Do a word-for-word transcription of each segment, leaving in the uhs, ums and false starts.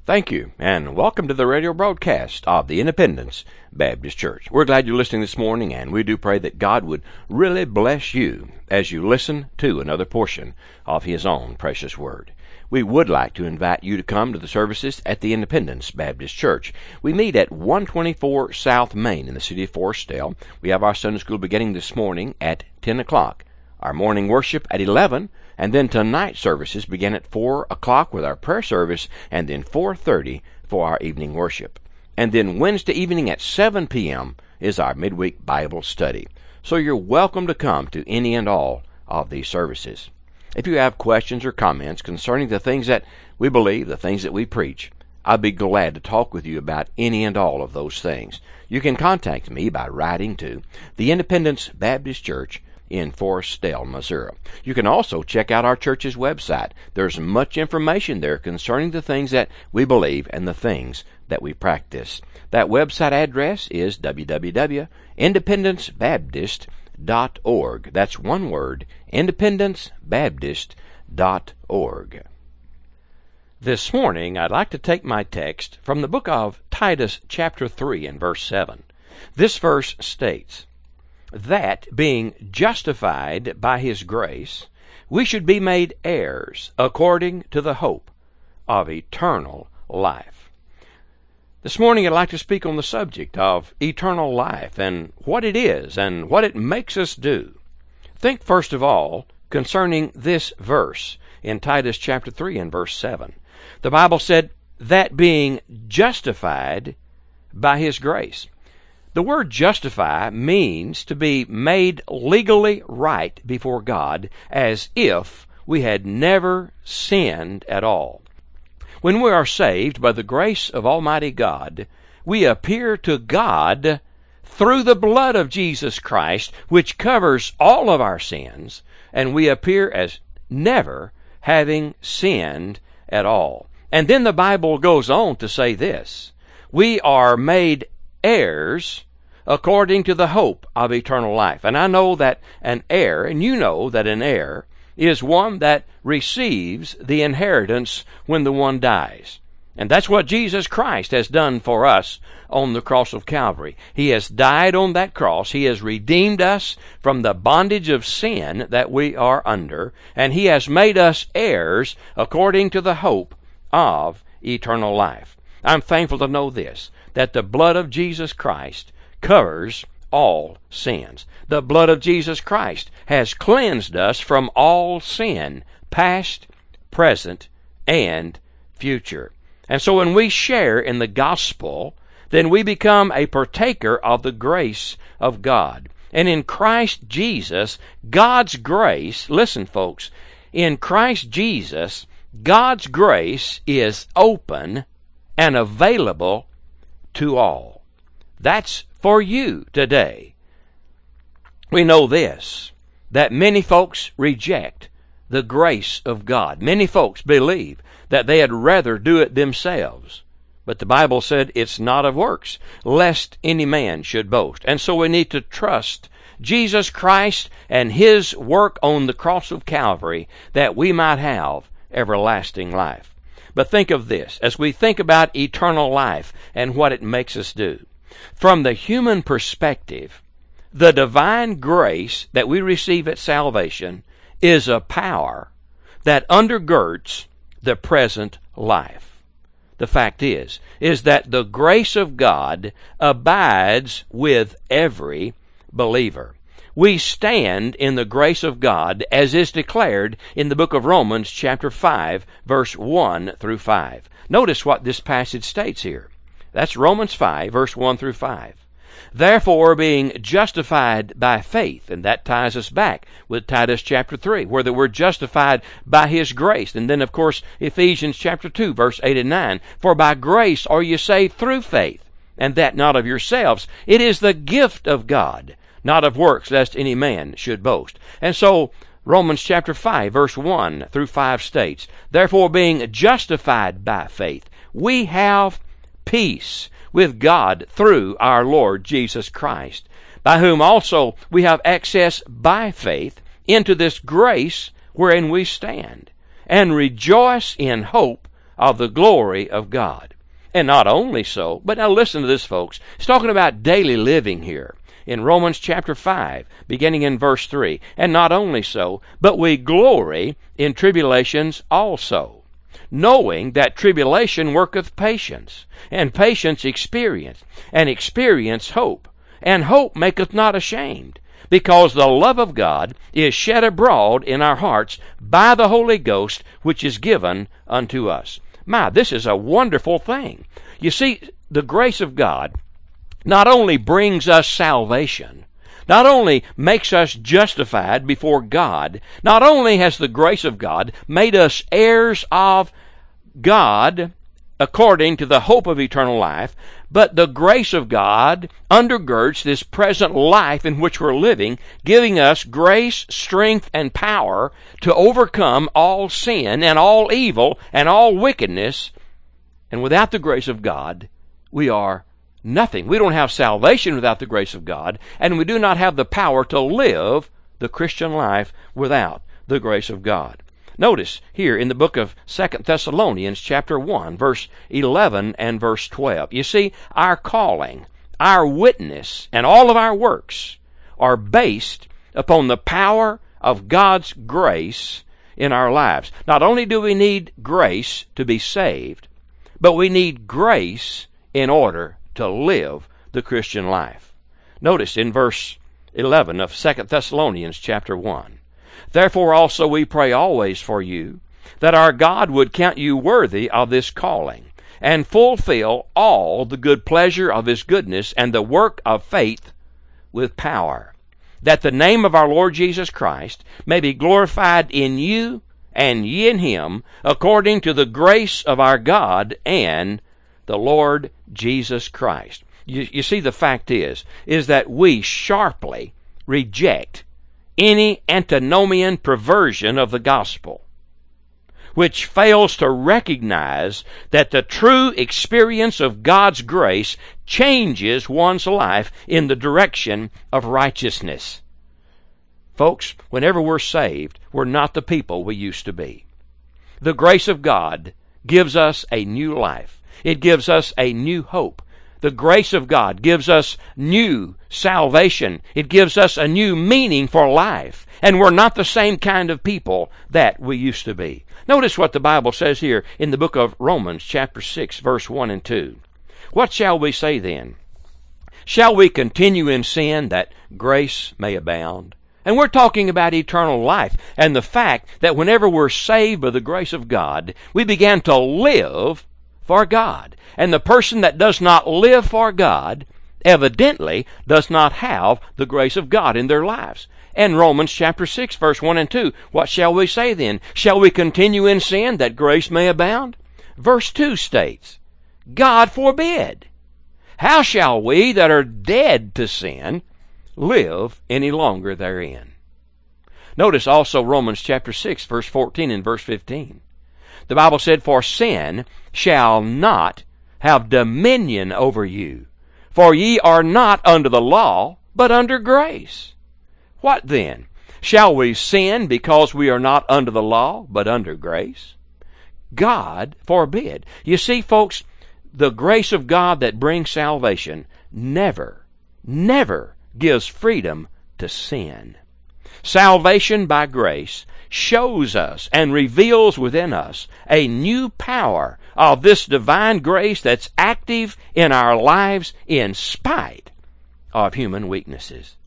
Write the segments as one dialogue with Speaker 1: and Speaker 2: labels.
Speaker 1: Thank you, and welcome to the radio broadcast of the Independence Baptist Church. We're glad you're listening this morning, and we do pray that God would really bless you as you listen to another portion of His own precious Word. We would like to invite you to come to the services at the Independence Baptist Church. We meet at one twenty-four South Main in the city of Forestdale. We have our Sunday school beginning this morning at ten o'clock. Our morning worship at eleven, and then tonight services begin at four o'clock with our prayer service, and then four thirty for our evening worship. And then Wednesday evening at seven p.m. is our midweek Bible study. So you're welcome to come to any and all of these services. If you have questions or comments concerning the things that we believe, the things that we preach, I'd be glad to talk with you about any and all of those things. You can contact me by writing to the Independence Baptist Church in Forestdale, Missouri. You can also check out our church's website. There's much information there concerning the things that we believe and the things that we practice. That website address is w w w dot independence baptist dot org. That's one word, independence baptist dot org. This morning, I'd like to take my text from the book of Titus, chapter three, and verse seven. This verse states, that, being justified by His grace, we should be made heirs according to the hope of eternal life. This morning I'd like to speak on the subject of eternal life and what it is and what it makes us do. Think first of all concerning this verse in Titus chapter three and verse seven. The Bible said, that being justified by His grace. The word justify means to be made legally right before God, as if we had never sinned at all. When we are saved by the grace of Almighty God, we appear to God through the blood of Jesus Christ, which covers all of our sins, and we appear as never having sinned at all. And then the Bible goes on to say this, we are made heirs according to the hope of eternal life. And I know that an heir, and you know that an heir, is one that receives the inheritance when the one dies. And that's what Jesus Christ has done for us on the cross of Calvary. He has died on that cross. He has redeemed us from the bondage of sin that we are under, and He has made us heirs according to the hope of eternal life. I'm thankful to know this, that the blood of Jesus Christ covers all sins. The blood of Jesus Christ has cleansed us from all sin, past, present, and future. And so when we share in the gospel, then we become a partaker of the grace of God. And in Christ Jesus, God's grace, listen folks, in Christ Jesus, God's grace is open and available to all. That's for you today. We know this, that many folks reject the grace of God. Many folks believe that they had rather do it themselves. But the Bible said it's not of works, lest any man should boast. And so we need to trust Jesus Christ and His work on the cross of Calvary that we might have everlasting life. But think of this, as we think about eternal life and what it makes us do. From the human perspective, the divine grace that we receive at salvation is a power that undergirds the present life. The fact is, is that the grace of God abides with every believer. We stand in the grace of God as is declared in the book of Romans chapter five, verse one through five. Notice what this passage states here. That's Romans five, verse one through five. Therefore, being justified by faith, and that ties us back with Titus chapter three, where we're justified by His grace. And then, of course, Ephesians chapter two, verse eight and nine. For by grace are you saved through faith, and that not of yourselves. It is the gift of God, not of works, lest any man should boast. And so, Romans chapter five, verse one through five states, therefore, being justified by faith, we have peace with God through our Lord Jesus Christ, by whom also we have access by faith into this grace wherein we stand, and rejoice in hope of the glory of God. And not only so, but now listen to this, folks. It's talking about daily living here in Romans chapter five, beginning in verse three. And not only so, but we glory in tribulations also, knowing that tribulation worketh patience, and patience experience, and experience hope. And hope maketh not ashamed, because the love of God is shed abroad in our hearts by the Holy Ghost, which is given unto us. My, this is a wonderful thing. You see, the grace of God not only brings us salvation, not only makes us justified before God, not only has the grace of God made us heirs of God according to the hope of eternal life, but the grace of God undergirds this present life in which we're living, giving us grace, strength, and power to overcome all sin and all evil and all wickedness. And without the grace of God, we are nothing. We don't have salvation without the grace of God, and we do not have the power to live the Christian life without the grace of God. Notice here in the book of Second Thessalonians chapter one, verse eleven and verse twelve. You see, our calling, our witness, and all of our works are based upon the power of God's grace in our lives. Not only do we need grace to be saved, but we need grace in order to live the Christian life. Notice in verse eleven of Second Thessalonians chapter one. Therefore also we pray always for you, that our God would count you worthy of this calling, and fulfill all the good pleasure of his goodness and the work of faith with power, that the name of our Lord Jesus Christ may be glorified in you and ye in him, according to the grace of our God and the Lord Jesus Christ. You, you see, the fact is, is that we sharply reject any antinomian perversion of the gospel, which fails to recognize that the true experience of God's grace changes one's life in the direction of righteousness. Folks, whenever we're saved, we're not the people we used to be. The grace of God gives us a new life. It gives us a new hope. The grace of God gives us new salvation. It gives us a new meaning for life. And we're not the same kind of people that we used to be. Notice what the Bible says here in the book of Romans chapter six, verse one and two. What shall we say then? Shall we continue in sin that grace may abound? And we're talking about eternal life and the fact that whenever we're saved by the grace of God, we began to live for God. And the person that does not live for God evidently does not have the grace of God in their lives. And Romans chapter six, verse one and two, what shall we say then? Shall we continue in sin that grace may abound? Verse two states, God forbid. How shall we that are dead to sin live any longer therein? Notice also Romans chapter six, verse fourteen and verse fifteen. The Bible said, for sin shall not have dominion over you, for ye are not under the law, but under grace. What then? Shall we sin because we are not under the law, but under grace? God forbid. You see, folks, the grace of God that brings salvation never, never gives freedom to sin. Salvation by grace shows us and reveals within us a new power of this divine grace that's active in our lives in spite of human weaknesses.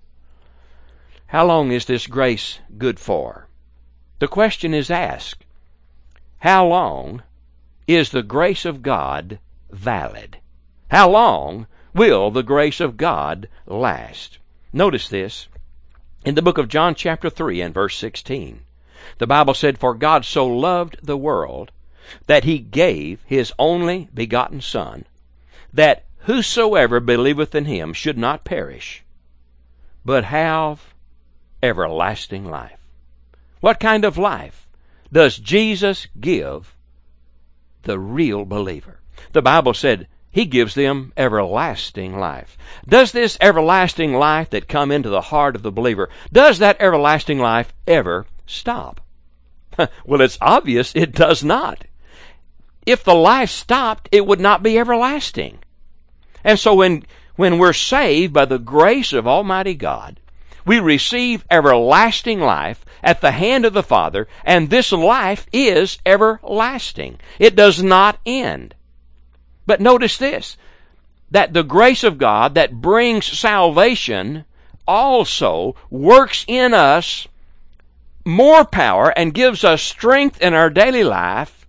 Speaker 1: How long is this grace good for? The question is asked, how long is the grace of God valid? How long will the grace of God last? Notice this. In the book of John chapter three and verse sixteen, the Bible said, for God so loved the world that he gave his only begotten Son, that whosoever believeth in him should not perish, but have everlasting life. What kind of life does Jesus give the real believer? The Bible said he gives them everlasting life. Does this everlasting life that come into the heart of the believer, does that everlasting life ever stop? Well, it's obvious it does not. if the life stopped, it would not be everlasting. And so when, when we're saved by the grace of Almighty God, we receive everlasting life at the hand of the Father, and this life is everlasting. It does not end. But notice this, that the grace of God that brings salvation also works in us more power and gives us strength in our daily life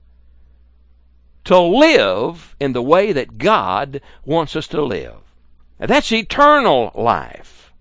Speaker 1: to live in the way that God wants us to live. Now, that's eternal life.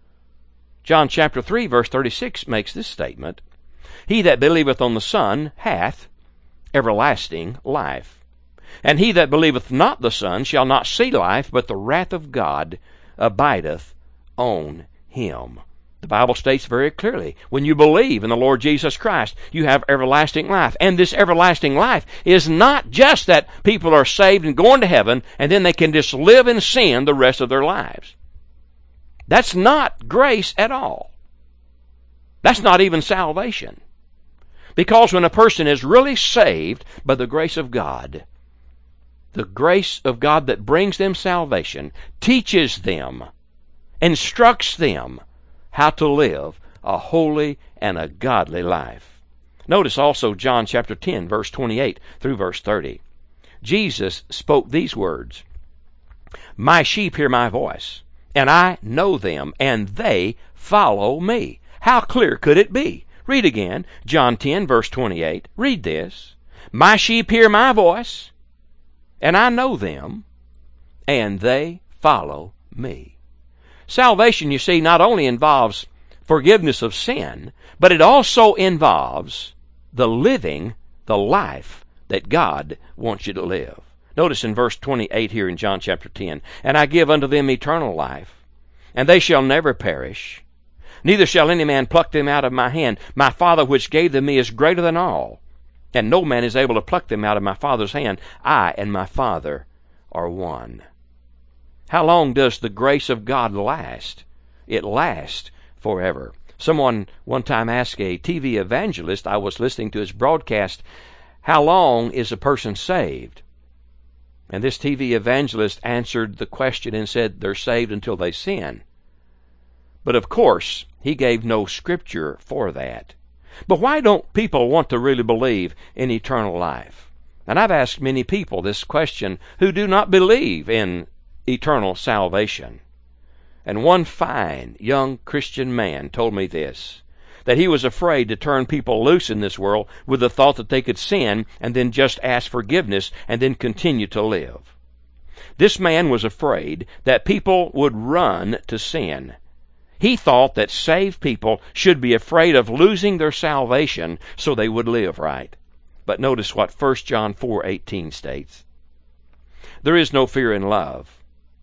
Speaker 1: John chapter three, verse thirty-six makes this statement, He that believeth on the Son hath everlasting life. And he that believeth not the Son shall not see life, but the wrath of God abideth on him. The Bible states very clearly, when you believe in the Lord Jesus Christ, you have everlasting life. And this everlasting life is not just that people are saved and going to heaven, and then they can just live in sin the rest of their lives. That's not grace at all. That's not even salvation. Because when a person is really saved by the grace of God, the grace of God that brings them salvation teaches them, instructs them how to live a holy and a godly life. Notice also John chapter ten, verse twenty-eight through verse thirty. Jesus spoke these words, My sheep hear my voice, and I know them, and they follow me. How clear could it be? Read again, John ten, verse twenty-eight. Read this. My sheep hear my voice, and I know them, and they follow me. Salvation, you see, not only involves forgiveness of sin, but it also involves the living, the life that God wants you to live. Notice in verse twenty-eight here in John chapter ten, And I give unto them eternal life, and they shall never perish, neither shall any man pluck them out of my hand. My Father which gave them me is greater than all, and no man is able to pluck them out of my Father's hand. I and my Father are one. How long does the grace of God last? It lasts forever. Someone one time asked a T V evangelist, I was listening to his broadcast, how long is a person saved? And this T V evangelist answered the question and said they're saved until they sin. But of course, he gave no scripture for that. But why don't people want to really believe in eternal life? And I've asked many people this question who do not believe in eternal salvation. And one fine young Christian man told me this, that he was afraid to turn people loose in this world with the thought that they could sin and then just ask forgiveness and then continue to live. This man was afraid that people would run to sin. He thought that saved people should be afraid of losing their salvation so they would live right. But notice what First John four eighteen states. There is no fear in love,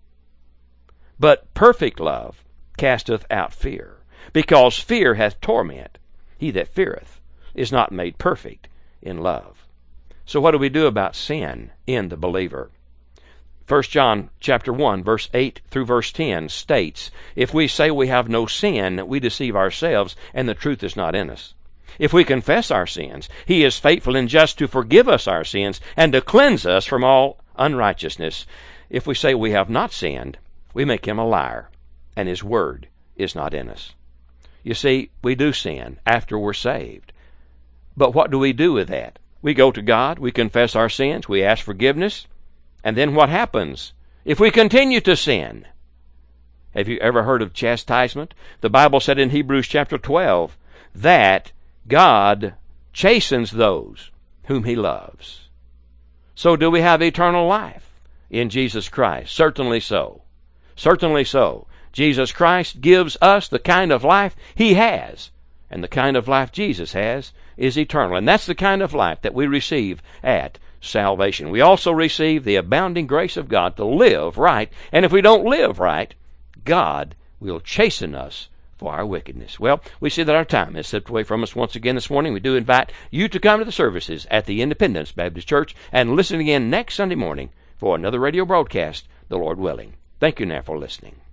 Speaker 1: but perfect love casteth out fear, because fear hath torment. He that feareth is not made perfect in love. So what do we do about sin in the believer? First John chapter one, verse eight through verse ten states, If we say we have no sin, we deceive ourselves, and the truth is not in us. If we confess our sins, He is faithful and just to forgive us our sins and to cleanse us from all unrighteousness. If we say we have not sinned, we make Him a liar, and His word is not in us. You see, we do sin after we're saved. But what do we do with that? We go to God, we confess our sins, we ask forgiveness, and then what happens if we continue to sin? Have you ever heard of chastisement? The Bible said in Hebrews chapter twelve that God chastens those whom He loves. So do we have eternal life in Jesus Christ? Certainly so. Certainly so. Jesus Christ gives us the kind of life He has, and the kind of life Jesus has is eternal. And that's the kind of life that we receive at salvation. We also receive the abounding grace of God to live right, and if we don't live right, God will chasten us for our wickedness. Well, we see that our time has slipped away from us once again this morning. We do invite you to come to the services at the Independence Baptist Church and listen again next Sunday morning for another radio broadcast, the Lord willing. Thank you now for listening.